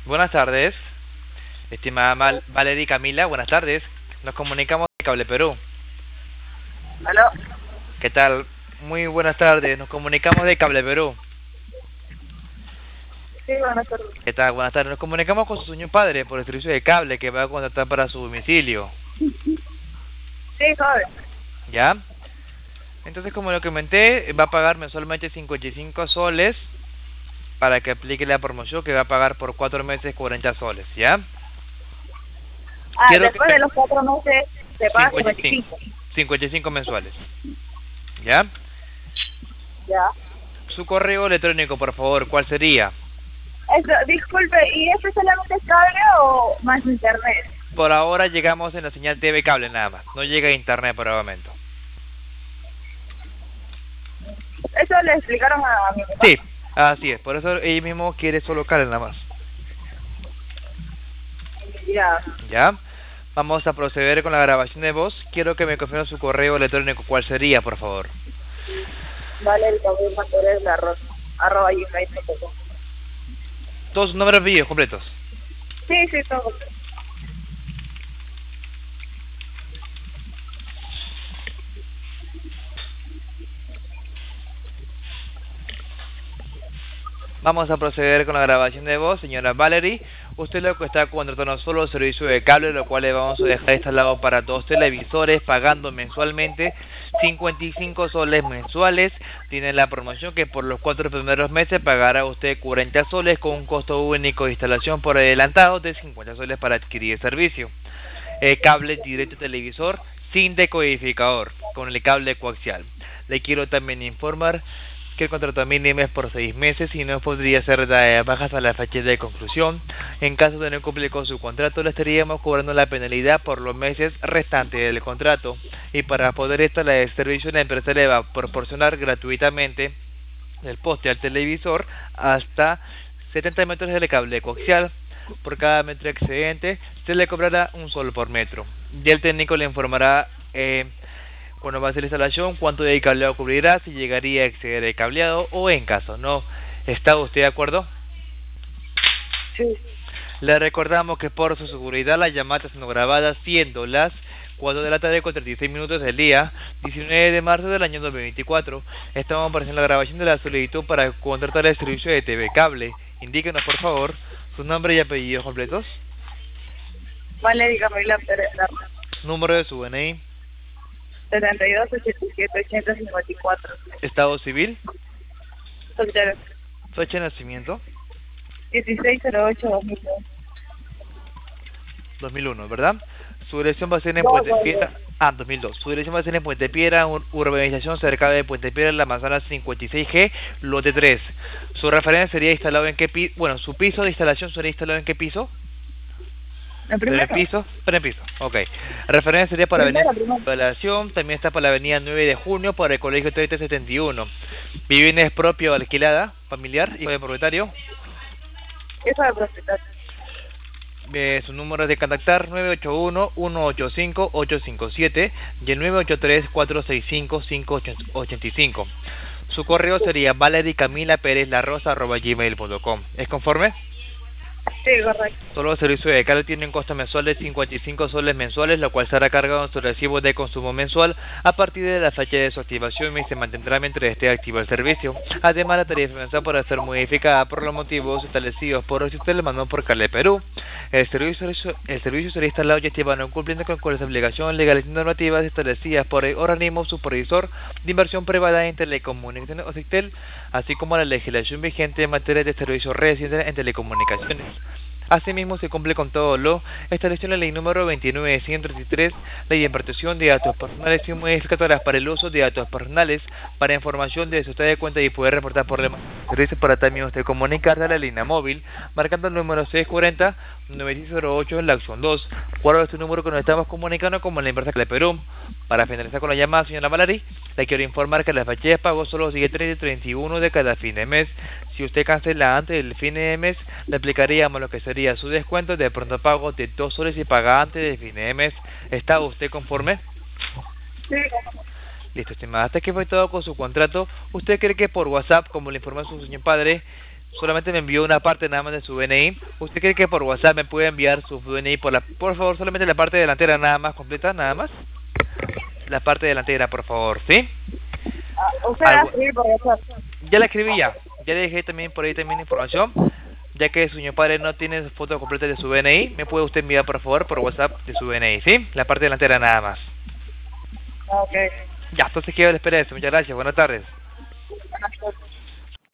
Buenas tardes, estimada Valeria y Camila, buenas tardes. Nos comunicamos de Cable Perú. ¿Aló? ¿Qué tal? Muy buenas tardes, nos comunicamos de Cable Perú. Sí, buenas tardes. ¿Qué tal? Buenas tardes. Nos comunicamos con su señor padre por el servicio de cable que va a contratar para su domicilio. Sí, joven. ¿Ya? Entonces, como lo comenté, va a pagar mensualmente 55 soles para que aplique la promoción que va a pagar por 4 meses 40 soles, ¿ya? Quiero Después que de los 4 meses se paga 55. 55 mensuales, ¿ya? Ya. Su correo electrónico, por favor, ¿cuál sería? Eso, disculpe, ¿y esto solamente es cable o más internet? Por ahora llegamos en la señal TV cable nada más, no llega a internet por el momento. Eso le explicaron a mi papá. Sí, así es, por eso ella mismo quiere solo cable nada más. Ya. ¿Ya? Vamos a proceder con la grabación de voz. Quiero que me confirme su correo electrónico, ¿cuál sería, por favor? Vale, el cable es la rosa, @gmail.com. Todos sus nombres y apellidos completos. Sí, sí, todo. Vamos a proceder con la grabación de voz, señora Valerie. Usted lo que está contratando solo el servicio de cable, lo cual le vamos a dejar instalado para 2 televisores, pagando mensualmente 55 soles mensuales. Tiene la promoción que por los 4 primeros meses pagará usted 40 soles con un costo único de instalación por adelantado de 50 soles para adquirir el servicio. Cable directo televisor sin decodificador, con el cable coaxial. Le quiero también informar que el contrato mínimo es por 6 meses y no podría ser de bajas a la fecha de conclusión. En caso de no cumplir con su contrato, le estaríamos cobrando la penalidad por los meses restantes del contrato. Y para poder esto, la servicio la empresa le va a proporcionar gratuitamente el poste al televisor hasta 70 metros del cable coaxial. Por cada metro excedente se le cobrará un sol por metro. Y el técnico le informará cuando va a hacer la instalación, cuánto de cableado cubrirá, si llegaría a exceder el cableado o en caso no. ¿Está usted de acuerdo? Sí. Le recordamos que por su seguridad las llamadas son grabadas siendo las 4 de la tarde con 36 minutos del día 19 de marzo del año 2024. Estamos haciendo la grabación de la solicitud para contratar el servicio de TV Cable. Indíquenos por favor su nombre y apellidos completos. Vale, Camila Pérez, Número de su DNI. 72 87 80 54. Estado civil. Soltero. Fecha de nacimiento. 1608 2002. 2001, ¿verdad? Su dirección va a ser en Puente Piedra. 2002. Su dirección va a ser en Puente Piedra, urbanización cerca de Puente Piedra, en la manzana 56G, lote 3. Su referencia sería instalado en qué piso. Bueno, su piso de instalación sería instalado en qué piso. ¿El primero? Primer piso, ok. Referencia sería para Primero. Instalación, también está para la avenida 9 de junio, para el colegio 3071. ¿Vivienda es propia o alquilada, familiar y de propietario? Eso de propietario. Su número de contactar 981-185-857 y el 983-465-585. Su correo sería valeriecamilaperezlarrosa@gmail.com. ¿Es conforme? Sí, correcto. Solo el servicio de cable tiene un costo mensual de 55 soles mensuales, lo cual será cargado en su recibo de consumo mensual a partir de la fecha de su activación y se mantendrá mientras esté activo el servicio. Además, la tarifa mensual podrá ser modificada por los motivos establecidos por si usted le mandó por Cable Perú. El servicio será instalado y activado cumpliendo con las obligaciones legales y normativas establecidas por el organismo supervisor de inversión privada en telecomunicaciones o SICTEL, así como la legislación vigente en materia de servicios recientes en telecomunicaciones. Asimismo, se cumple con todo lo establecido en la ley número 29.133, ley de impartición de datos personales y modificatorias para el uso de datos personales para información de su estado de cuenta y poder reportar problemas. Servicio para también usted comunicarse a la línea móvil, marcando el número 640-9608 en la acción 2. Guarda este número que nos estamos comunicando como la empresa de Perú. Para finalizar con la llamada, señora Valerie, le quiero informar que la fecha de pago solo sigue 30 y 31 de cada fin de mes. Si usted cancela antes del fin de mes, le aplicaríamos lo que sería su descuento de pronto pago de 2 soles y paga antes del fin de mes. ¿Está usted conforme? Sí. Listo, estimada. Hasta que fue todo con su contrato. ¿Usted cree que por WhatsApp, como le informó su señor padre, Solamente me envió una parte nada más de su DNI. ¿Usted cree que por WhatsApp me puede enviar su DNI por favor, solamente la parte delantera nada más completa, nada más? La parte delantera, por favor, ¿sí? Usted va a escribir por WhatsApp. Ya la escribí ya. Ya le dejé también por ahí también información. Ya que su señor padre no tiene foto completa de su DNI, me puede usted enviar por favor por WhatsApp de su DNI, ¿sí? La parte delantera nada más. Ok. Ya, entonces quedo a la espera de eso. Muchas gracias. Buenas tardes. Buenas tardes.